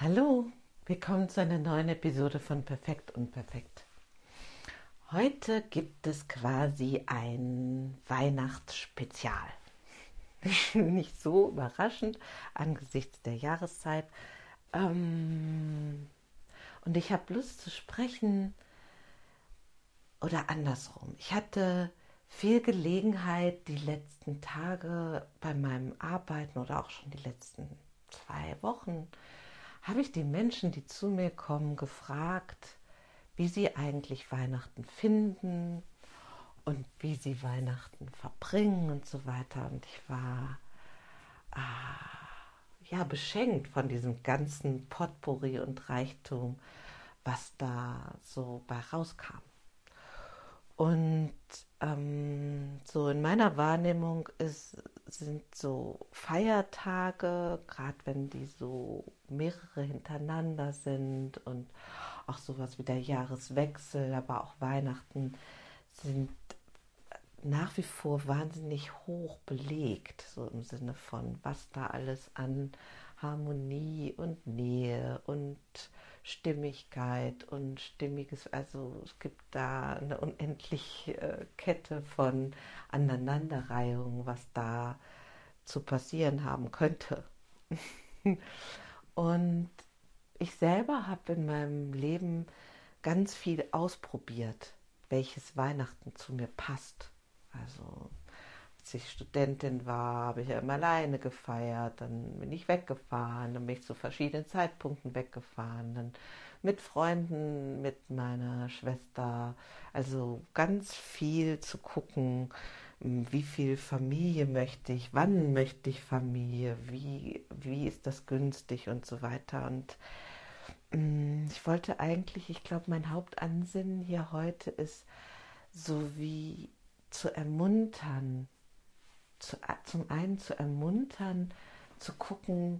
Hallo, willkommen zu einer neuen Episode von Perfekt und Perfekt. Heute gibt es quasi ein Weihnachtsspezial. Nicht so überraschend angesichts der Jahreszeit. Und ich habe Lust zu sprechen oder andersrum. Ich hatte viel Gelegenheit die letzten Tage bei meinem Arbeiten oder auch schon die letzten 2 Wochen habe ich die Menschen, die zu mir kommen, gefragt, wie sie eigentlich Weihnachten finden und wie sie Weihnachten verbringen und so weiter. Und ich war beschenkt von diesem ganzen Potpourri und Reichtum, was da so bei rauskam. Und so in meiner Wahrnehmung sind so Feiertage, gerade wenn die so mehrere hintereinander sind und auch sowas wie der Jahreswechsel, aber auch Weihnachten, sind nach wie vor wahnsinnig hoch belegt, so im Sinne von, was da alles an Harmonie und Nähe und Stimmigkeit und Stimmiges, also es gibt da eine unendliche Kette von Aneinanderreihungen, was da zu passieren haben könnte. Und ich selber habe in meinem Leben ganz viel ausprobiert, welches Weihnachten zu mir passt. Also als ich Studentin war, habe ich ja immer alleine gefeiert, dann bin ich weggefahren, dann bin ich zu verschiedenen Zeitpunkten weggefahren, dann mit Freunden, mit meiner Schwester, also ganz viel zu gucken, wie viel Familie möchte ich, wann möchte ich Familie, wie ist das günstig und so weiter. Und ich wollte eigentlich, ich glaube, mein Hauptansinnen hier heute ist, so wie zu ermuntern, zum einen zu ermuntern, zu gucken,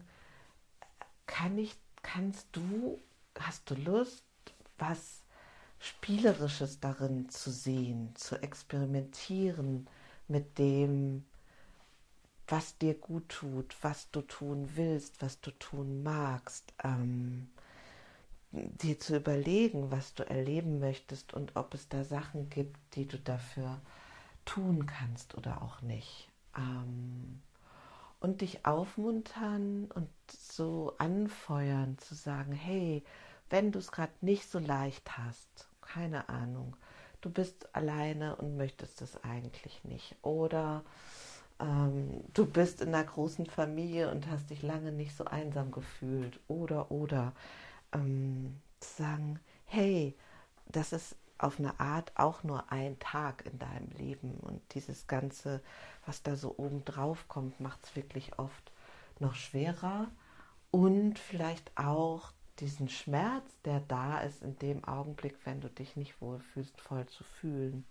hast du Lust, was Spielerisches darin zu sehen, zu experimentieren mit dem, was dir gut tut, was du tun willst, was du tun magst, dir zu überlegen, was du erleben möchtest und ob es da Sachen gibt, die du dafür tun kannst oder auch nicht. Und dich aufmuntern und so anfeuern, zu sagen, hey, wenn du es gerade nicht so leicht hast, keine Ahnung, du bist alleine und möchtest es eigentlich nicht. Oder du bist in einer großen Familie und hast dich lange nicht so einsam gefühlt. Oder zu sagen, hey, das ist auf eine Art auch nur ein Tag in deinem Leben und dieses Ganze, was da so oben drauf kommt, macht es wirklich oft noch schwerer und vielleicht auch diesen Schmerz, der da ist in dem Augenblick, wenn du dich nicht wohlfühlst, voll zu fühlen.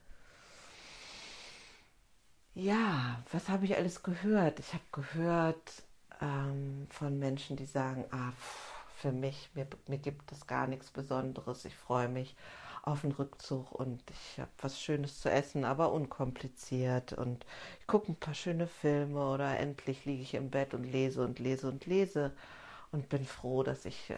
Ja, was habe ich alles gehört? Ich habe gehört von Menschen, die sagen, für mich, mir gibt es gar nichts Besonderes. Ich freue mich auf den Rückzug und ich habe was Schönes zu essen, aber unkompliziert. Und ich gucke ein paar schöne Filme oder endlich liege ich im Bett und lese und lese und lese und bin froh, dass ich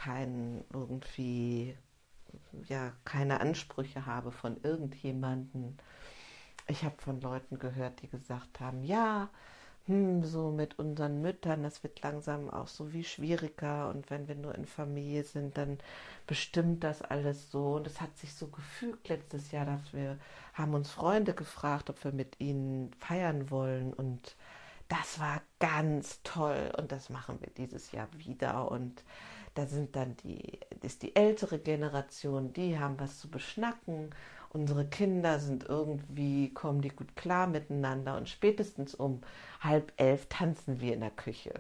keine Ansprüche habe von irgendjemanden. Ich habe von Leuten gehört, die gesagt haben, ja, so mit unseren Müttern, das wird langsam auch so wie schwieriger und wenn wir nur in Familie sind, dann bestimmt das alles so. Und es hat sich so gefügt letztes Jahr, dass wir haben uns Freunde gefragt, ob wir mit ihnen feiern wollen und das war ganz toll und das machen wir dieses Jahr wieder und da ist die ältere Generation, die haben was zu beschnacken. Unsere Kinder kommen die gut klar miteinander und spätestens um 10:30 tanzen wir in der Küche.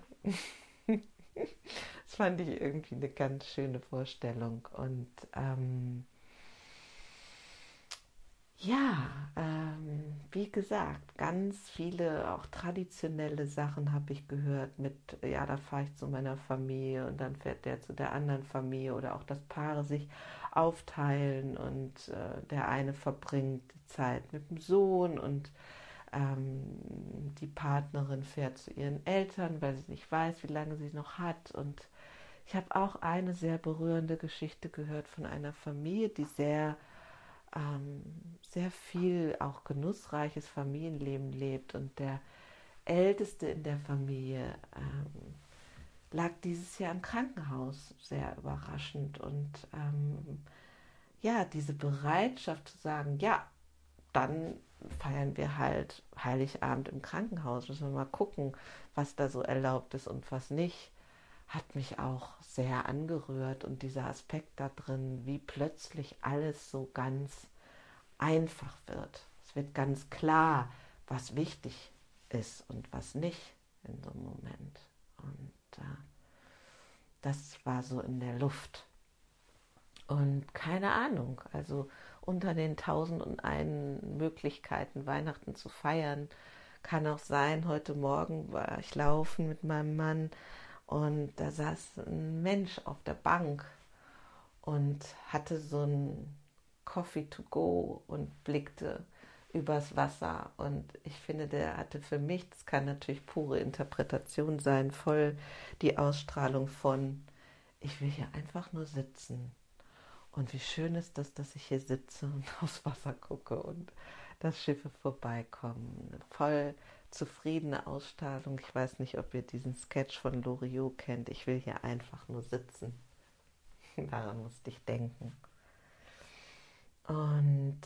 Das fand ich irgendwie eine ganz schöne Vorstellung. Und wie gesagt, ganz viele auch traditionelle Sachen habe ich gehört mit, ja, da fahre ich zu meiner Familie und dann fährt der zu der anderen Familie oder auch, dass Paare sich aufteilen und der eine verbringt die Zeit mit dem Sohn und die Partnerin fährt zu ihren Eltern, weil sie nicht weiß, wie lange sie noch hat und Ich habe auch eine sehr berührende Geschichte gehört von einer Familie, die ähm, sehr viel auch genussreiches Familienleben lebt. Und der Älteste in der Familie lag dieses Jahr im Krankenhaus, sehr überraschend. Und ja, diese Bereitschaft zu sagen, ja, dann feiern wir halt Heiligabend im Krankenhaus, müssen wir mal gucken, was da so erlaubt ist und was nicht, hat mich auch sehr angerührt. Und dieser Aspekt da drin, wie plötzlich alles so ganz einfach wird. Es wird ganz klar, was wichtig ist und was nicht in so einem Moment. Und das war so in der Luft. Und keine Ahnung, also unter den 1001 Möglichkeiten, Weihnachten zu feiern, kann auch sein, heute Morgen war ich laufen mit meinem Mann und da saß ein Mensch auf der Bank und hatte so ein Coffee to go und blickte übers Wasser. Und ich finde, der hatte für mich, das kann natürlich pure Interpretation sein, voll die Ausstrahlung von, ich will hier einfach nur sitzen. Und wie schön ist das, dass ich hier sitze und aufs Wasser gucke und dass Schiffe vorbeikommen. Eine voll zufriedene Ausstrahlung. Ich weiß nicht, ob ihr diesen Sketch von Loriot kennt. Ich will hier einfach nur sitzen. Daran musste ich denken. Und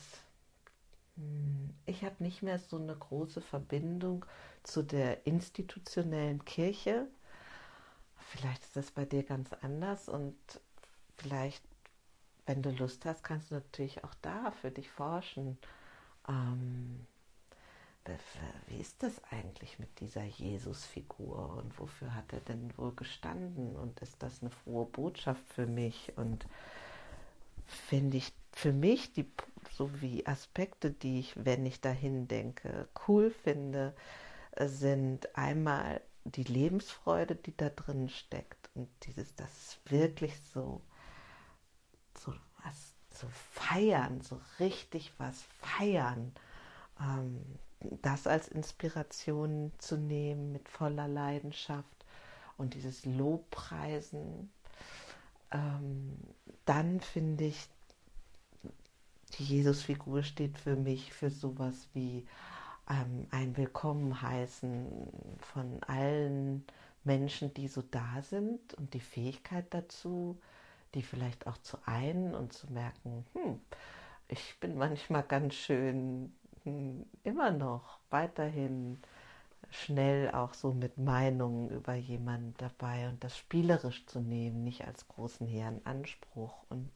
ich habe nicht mehr so eine große Verbindung zu der institutionellen Kirche. Vielleicht ist das bei dir ganz anders und vielleicht, wenn du Lust hast, kannst du natürlich auch da für dich forschen. Ähm, Wie ist das eigentlich mit dieser Jesus-Figur und wofür hat er denn wohl gestanden und ist das eine frohe Botschaft für mich? Und finde ich für mich die sowie Aspekte, die ich, wenn ich dahin denke, cool finde, sind einmal die Lebensfreude, die da drin steckt und dieses, das ist wirklich so was, so feiern, so richtig was feiern, ähm, das als Inspiration zu nehmen mit voller Leidenschaft und dieses Lobpreisen. Ähm, Dann finde ich, die Jesusfigur steht für mich für sowas wie ein Willkommen heißen von allen Menschen, die so da sind und die Fähigkeit dazu, die vielleicht auch zu einen und zu merken, ich bin manchmal ganz schön immer noch weiterhin schnell auch so mit Meinungen über jemanden dabei und das spielerisch zu nehmen, nicht als großen hehren Anspruch. Und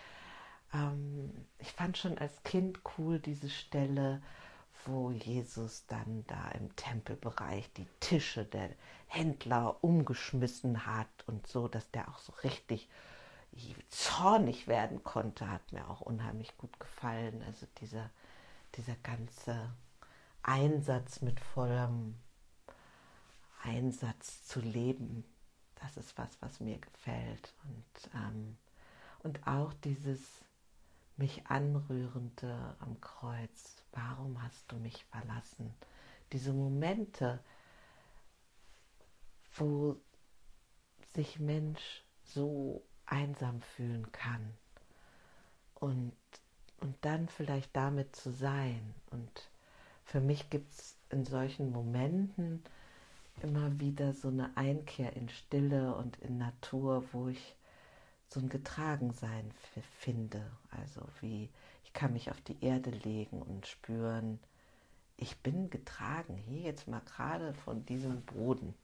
ich fand schon als Kind cool diese Stelle, wo Jesus dann da im Tempelbereich die Tische der Händler umgeschmissen hat und so, dass der auch so richtig zornig werden konnte, hat mir auch unheimlich gut gefallen. Also dieser ganze Einsatz mit vollem Einsatz zu leben, das ist was, was mir gefällt. Und auch dieses mich anrührende am Kreuz, warum hast du mich verlassen? Diese Momente, wo sich Mensch so einsam fühlen kann und, und dann vielleicht damit zu sein. Und für mich gibt es in solchen Momenten immer wieder so eine Einkehr in Stille und in Natur, wo ich so ein Getragensein finde. Also wie ich kann mich auf die Erde legen und spüren, ich bin getragen, hier jetzt mal gerade von diesem Boden.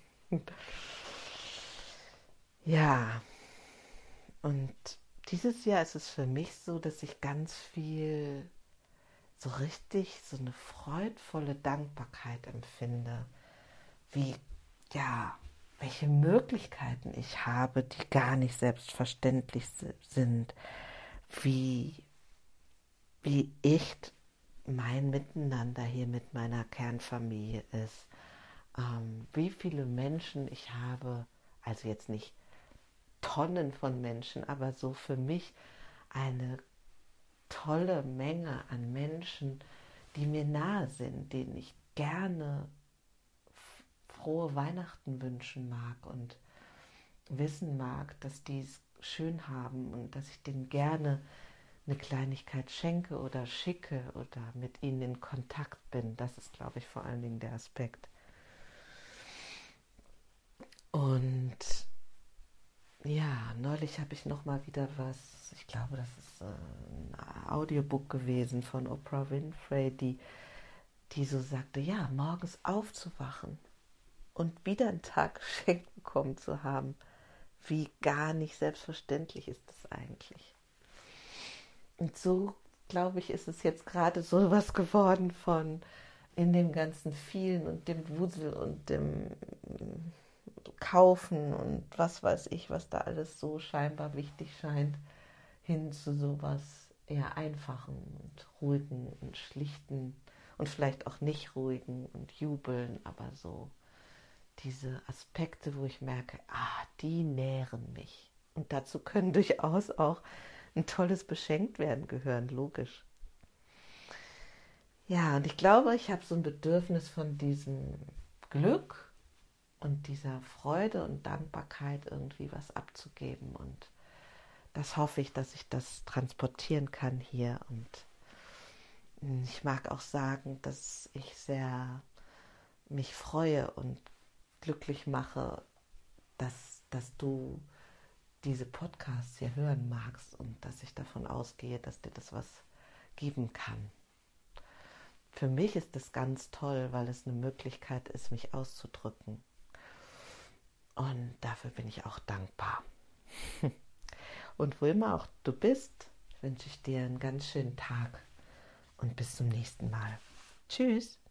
Ja, und dieses Jahr ist es für mich so, dass ich ganz viel so richtig so eine freudvolle Dankbarkeit empfinde, wie, ja, welche Möglichkeiten ich habe, die gar nicht selbstverständlich sind, wie, wie echt mein Miteinander hier mit meiner Kernfamilie ist, wie viele Menschen ich habe, also jetzt nicht Tonnen von Menschen, aber so für mich eine tolle Menge an Menschen, die mir nahe sind, denen ich gerne frohe Weihnachten wünschen mag und wissen mag, dass die es schön haben und dass ich denen gerne eine Kleinigkeit schenke oder schicke oder mit ihnen in Kontakt bin. Das ist, glaube ich, vor allen Dingen der Aspekt. Und ja, neulich habe ich noch mal wieder was, ich glaube, das ist ein Audiobook gewesen von Oprah Winfrey, die so sagte, ja, morgens aufzuwachen und wieder einen Tag geschenkt bekommen zu haben. Wie gar nicht selbstverständlich ist das eigentlich. Und so, glaube ich, ist es jetzt gerade so was geworden von in dem ganzen Vielen und dem Wusel und dem Kaufen und was weiß ich, was da alles so scheinbar wichtig scheint, hin zu sowas eher Einfachen und Ruhigen und Schlichten und vielleicht auch nicht Ruhigen und Jubeln, aber so diese Aspekte, wo ich merke, die nähren mich. Und dazu können durchaus auch ein tolles Beschenktwerden gehören, logisch. Ja, und ich glaube, ich habe so ein Bedürfnis von diesem Glück und dieser Freude und Dankbarkeit irgendwie was abzugeben. Und das hoffe ich, dass ich das transportieren kann hier. Und ich mag auch sagen, dass ich sehr mich freue und glücklich mache, dass du diese Podcasts hier hören magst und dass ich davon ausgehe, dass dir das was geben kann. Für mich ist das ganz toll, weil es eine Möglichkeit ist, mich auszudrücken. Und dafür bin ich auch dankbar. Und wo immer auch du bist, wünsche ich dir einen ganz schönen Tag und bis zum nächsten Mal. Tschüss.